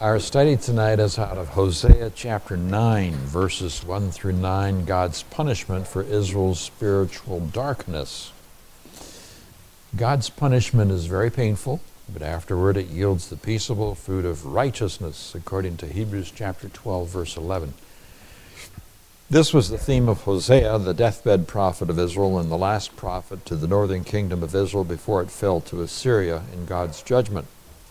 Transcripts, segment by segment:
Our study tonight is out of Hosea chapter 9, verses 1 through 9, God's punishment for Israel's spiritual darkness. God's punishment is very painful, but afterward it yields the peaceable fruit of righteousness, according to Hebrews chapter 12, verse 11. This was the theme of Hosea, the deathbed prophet of Israel and the last prophet to the northern kingdom of Israel before it fell to Assyria in God's judgment.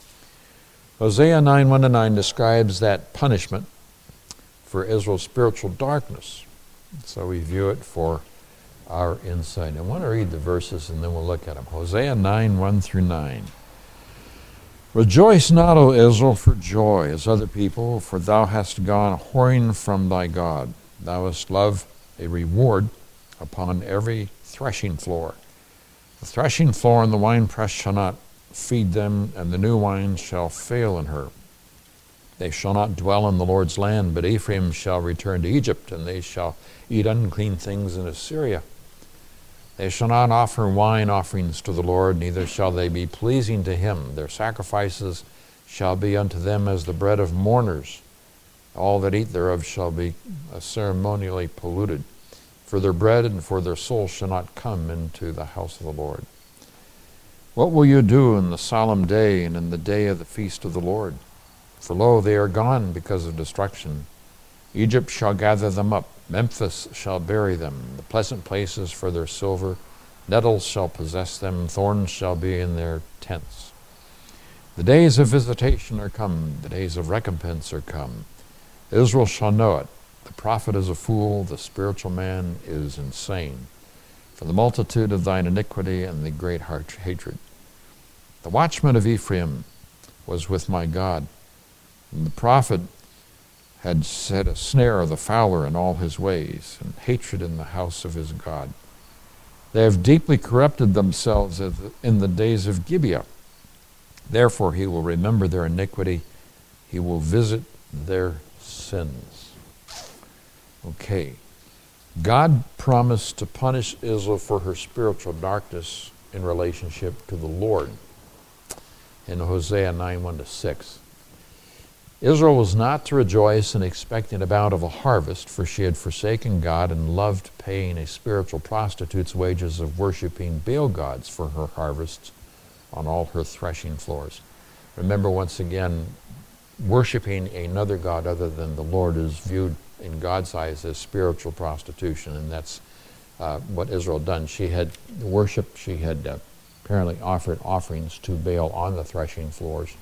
Hosea 9, 1-9 describes that punishment for Israel's spiritual darkness. So we view it for our insight. I want to read the verses and then we'll look at them. Hosea 9, 1 through 9. Rejoice not, O Israel, for joy as other people, for thou hast gone whoring from thy God. Thou hast loved a reward upon every threshing floor. The threshing floor and the winepress shall not feed them, and the new wine shall fail in her. They shall not dwell in the Lord's land, but Ephraim shall return to Egypt, and they shall eat unclean things in Assyria. They shall not offer wine offerings to the Lord, neither shall they be pleasing to him. Their sacrifices shall be unto them as the bread of mourners. All that eat thereof shall be ceremonially polluted. For their bread and for their soul shall not come into the house of the Lord. What will you do in the solemn day and in the day of the feast of the Lord? For lo, they are gone because of destruction. Egypt shall gather them up. Memphis shall bury them. The pleasant places for their silver. Nettles shall possess them. Thorns shall be in their tents. The days of visitation are come. The days of recompense are come. Israel shall know it. The prophet is a fool. The spiritual man is insane. For the multitude of thine iniquity and the great hatred. The watchman of Ephraim was with my God, and the prophet had set a snare of the fowler in all his ways, and hatred in the house of his God. They have deeply corrupted themselves in the days of Gibeah. Therefore he will remember their iniquity, he will visit their sins. Okay. God promised to punish Israel for her spiritual darkness in relationship to the Lord in Hosea 9, 1-6. Israel was not to rejoice in expecting a bountiful harvest, for she had forsaken God and loved paying a spiritual prostitute's wages of worshiping Baal gods for her harvests on all her threshing floors. Remember, once again, worshiping another god other than the Lord is viewed in God's eyes as spiritual prostitution, and that's what Israel had done. She had worshipped, she had apparently offered offerings to Baal on the threshing floors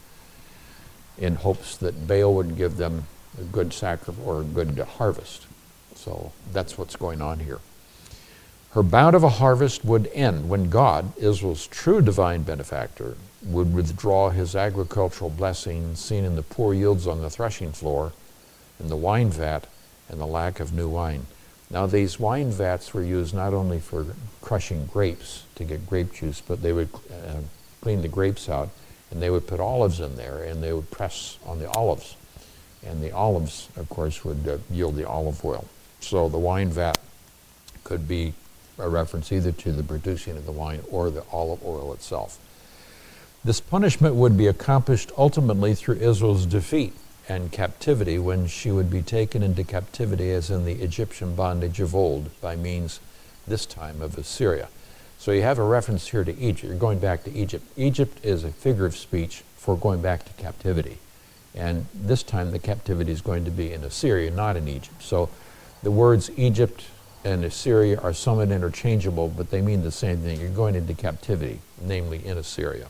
in hopes that Baal would give them a good sacrifice or a good harvest. So that's what's going on here. Her bountiful harvest would end when God, Israel's true divine benefactor, would withdraw his agricultural blessing seen in the poor yields on the threshing floor, in the wine vat, and the lack of new wine. Now these wine vats were used not only for crushing grapes to get grape juice, but they would clean the grapes out, and they would put olives in there, and they would press on the olives. And the olives, of course, would yield the olive oil. So the wine vat could be a reference either to the producing of the wine or the olive oil itself. This punishment would be accomplished ultimately through Israel's defeat and captivity, when she would be taken into captivity as in the Egyptian bondage of old by means this time of Assyria. So you have a reference here to Egypt. You're going back to Egypt. Egypt is a figure of speech for going back to captivity. And this time the captivity is going to be in Assyria, not in Egypt. So the words Egypt and Assyria are somewhat interchangeable, but they mean the same thing. You're going into captivity, namely in Assyria.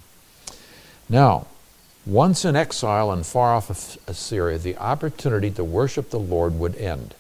Now, once in exile and far off Assyria, the opportunity to worship the Lord would end.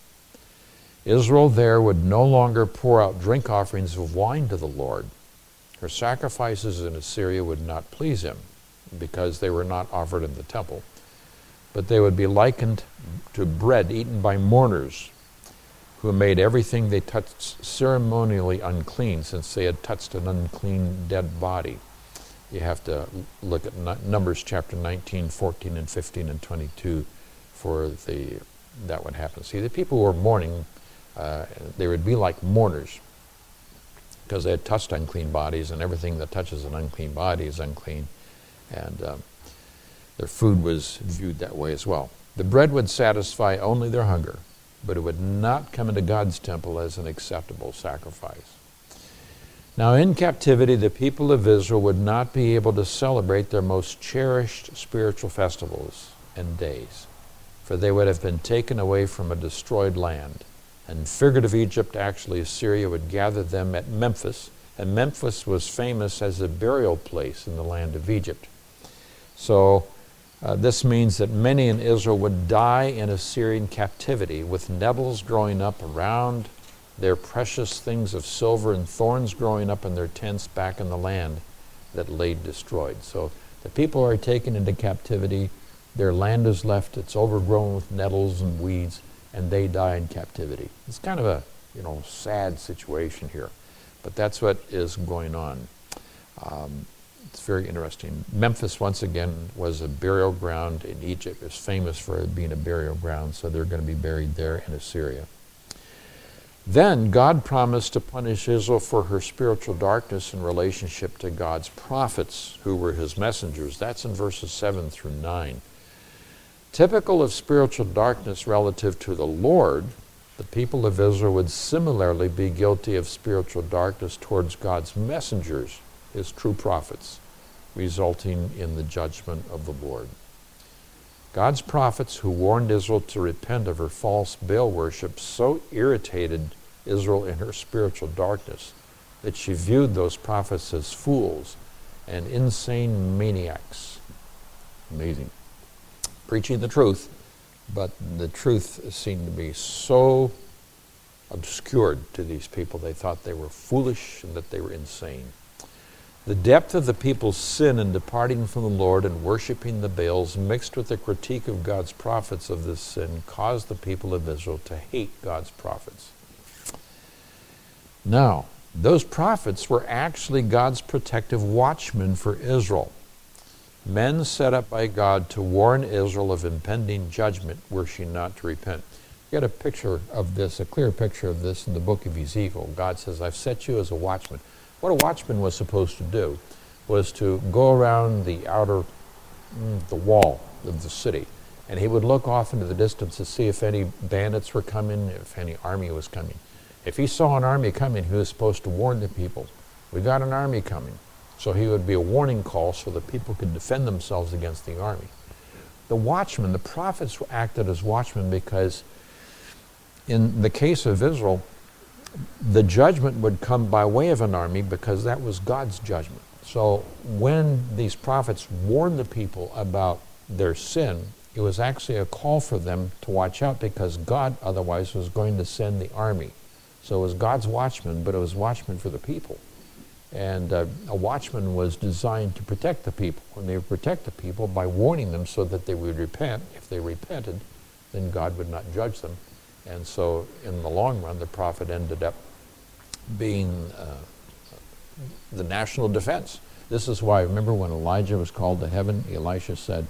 Israel there would no longer pour out drink offerings of wine to the Lord. Her sacrifices in Assyria would not please him because they were not offered in the temple, but they would be likened to bread eaten by mourners who made everything they touched ceremonially unclean, since they had touched an unclean dead body. You have to look at Numbers chapter 19, 14, and 15, and 22 for that would happen. See, the people who were mourning, they would be like mourners because they had touched unclean bodies, and everything that touches an unclean body is unclean. And Their food was viewed that way as well. The bread would satisfy only their hunger, but it would not come into God's temple as an acceptable sacrifice. Now, in captivity, the people of Israel would not be able to celebrate their most cherished spiritual festivals and days, for they would have been taken away from a destroyed land. And figurative Egypt, actually Assyria, would gather them at Memphis, and Memphis was famous as a burial place in the land of Egypt. So this means that many in Israel would die in Assyrian captivity, with nettles growing up around their precious things of silver and thorns growing up in their tents back in the land that lay destroyed. So the people are taken into captivity, their land is left, it's overgrown with nettles and weeds, and they die in captivity. It's kind of a sad situation here, but that's what is going on. It's very interesting. Memphis, once again, was a burial ground in Egypt. It's famous for being a burial ground, so they're going to be buried there in Assyria. Then God promised to punish Israel for her spiritual darkness in relationship to God's prophets, who were his messengers. That's in verses 7 through 9. Typical of spiritual darkness relative to the Lord, the people of Israel would similarly be guilty of spiritual darkness towards God's messengers, his true prophets, resulting in the judgment of the Lord. God's prophets, who warned Israel to repent of her false Baal worship, so irritated Israel in her spiritual darkness that she viewed those prophets as fools and insane maniacs. Amazing. Preaching the truth, but the truth seemed to be so obscured to these people. They thought they were foolish and that they were insane. The depth of the people's sin in departing from the Lord and worshiping the Baals, mixed with the critique of God's prophets of this sin, caused the people of Israel to hate God's prophets. Now, those prophets were actually God's protective watchmen for Israel. Men set up by God to warn Israel of impending judgment were she not to repent. You got a picture of this, a clear picture of this in the book of Ezekiel. God says, I've set you as a watchman. What a watchman was supposed to do was to go around the wall of the city, and he would look off into the distance to see if any bandits were coming, if any army was coming. If he saw an army coming, he was supposed to warn the people, we got an army coming. So he would be a warning call so that people could defend themselves against the army. The watchmen, the prophets, acted as watchmen because in the case of Israel, the judgment would come by way of an army because that was God's judgment. So when these prophets warned the people about their sin, it was actually a call for them to watch out because God otherwise was going to send the army. So it was God's watchman, but it was watchman for the people. And a watchman was designed to protect the people. And they would protect the people by warning them so that they would repent. If they repented, then God would not judge them. And so in the long run, the prophet ended up being the national defense. This is why, remember when Elijah was called to heaven, Elisha said,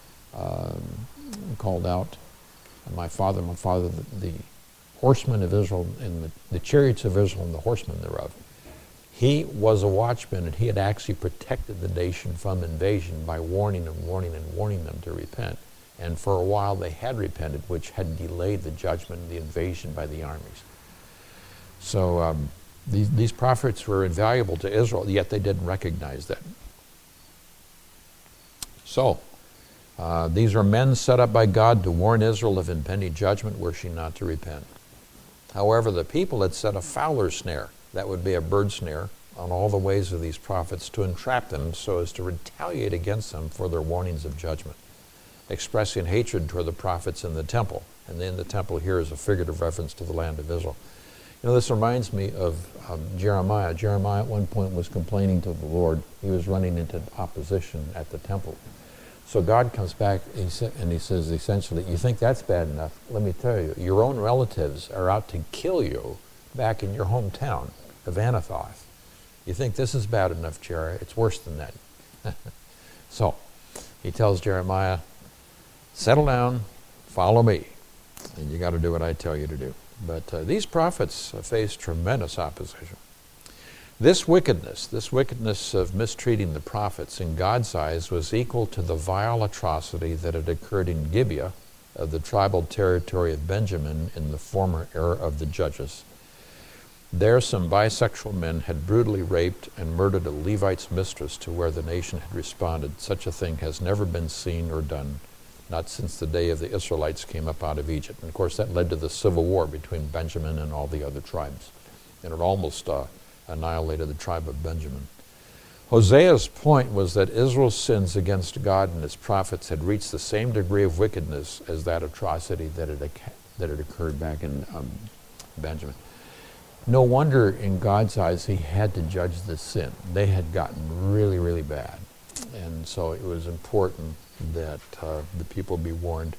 called out, my father, the horsemen of Israel, and the chariots of Israel and the horsemen thereof. He was a watchman, and he had actually protected the nation from invasion by warning and warning and warning them to repent. And for a while they had repented, which had delayed the judgment and the invasion by the armies. So these prophets were invaluable to Israel, yet they didn't recognize that. So these are men set up by God to warn Israel of impending judgment were she not to repent. However, the people had set a fowler's snare, that would be a bird snare, on all the ways of these prophets to entrap them so as to retaliate against them for their warnings of judgment, expressing hatred toward the prophets in the temple. And then the temple here is a figurative reference to the land of Israel. You know, this reminds me of Jeremiah. Jeremiah at one point was complaining to the Lord. He was running into opposition at the temple. So God comes back and he says essentially, you think that's bad enough? Let me tell you, your own relatives are out to kill you back in your hometown of Anathoth. You think this is bad enough, Jeremiah? It's worse than that. So he tells Jeremiah, settle down, follow me, and you got to do what I tell you to do. But these prophets faced tremendous opposition. This wickedness of mistreating the prophets in God's eyes was equal to the vile atrocity that had occurred in Gibeah of the tribal territory of Benjamin in the former era of the Judges. There some bisexual men had brutally raped and murdered a Levite's mistress to where the nation had responded. Such a thing has never been seen or done, not since the day of the Israelites came up out of Egypt. And of course that led to the civil war between Benjamin and all the other tribes. And it almost annihilated the tribe of Benjamin. Hosea's point was that Israel's sins against God and his prophets had reached the same degree of wickedness as that atrocity that had occurred back in Benjamin. No wonder in God's eyes he had to judge this sin. They had gotten really, really bad. And so it was important that the people be warned.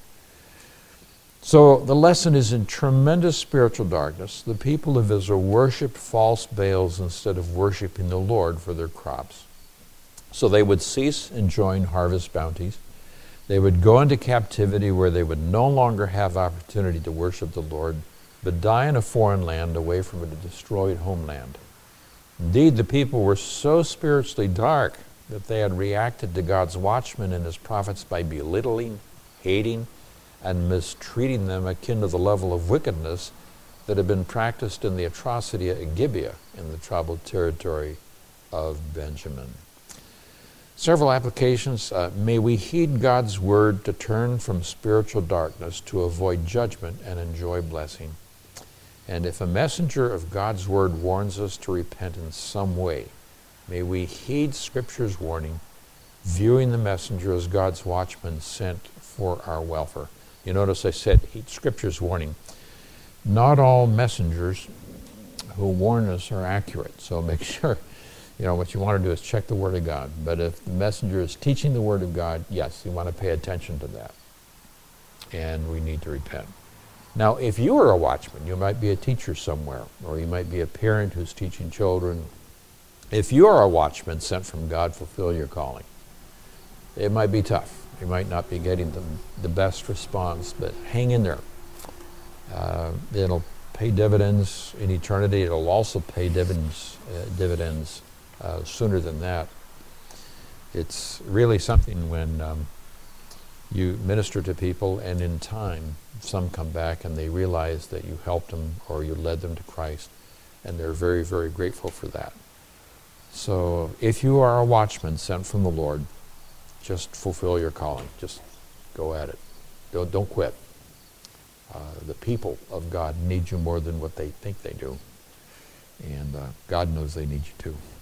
So the lesson is in tremendous spiritual darkness. The people of Israel worshipped false Baals instead of worshiping the Lord for their crops. So they would cease enjoying harvest bounties. They would go into captivity where they would no longer have opportunity to worship the Lord, but die in a foreign land away from a destroyed homeland. Indeed, the people were so spiritually dark that they had reacted to God's watchmen and his prophets by belittling, hating, and mistreating them akin to the level of wickedness that had been practiced in the atrocity at Gibeah in the tribal territory of Benjamin. Several applications. May we heed God's word to turn from spiritual darkness to avoid judgment and enjoy blessing. And if a messenger of God's word warns us to repent in some way, may we heed Scripture's warning, viewing the messenger as God's watchman sent for our welfare. You notice I said heed Scripture's warning. Not all messengers who warn us are accurate, so make sure, what you want to do is check the Word of God. But if the messenger is teaching the Word of God, yes, you want to pay attention to that. And we need to repent. Now, if you are a watchman, you might be a teacher somewhere, or you might be a parent who's teaching children. If you are a watchman sent from God, fulfill your calling. It might be tough. You might not be getting the best response, but hang in there. It'll pay dividends in eternity. It'll also pay dividends sooner than that. It's really something when you minister to people, and in time, some come back and they realize that you helped them or you led them to Christ, and they're very, very grateful for that. So if you are a watchman sent from the Lord, just fulfill your calling. Just go at it. Don't quit. The people of God need you more than what they think they do. And God knows they need you too.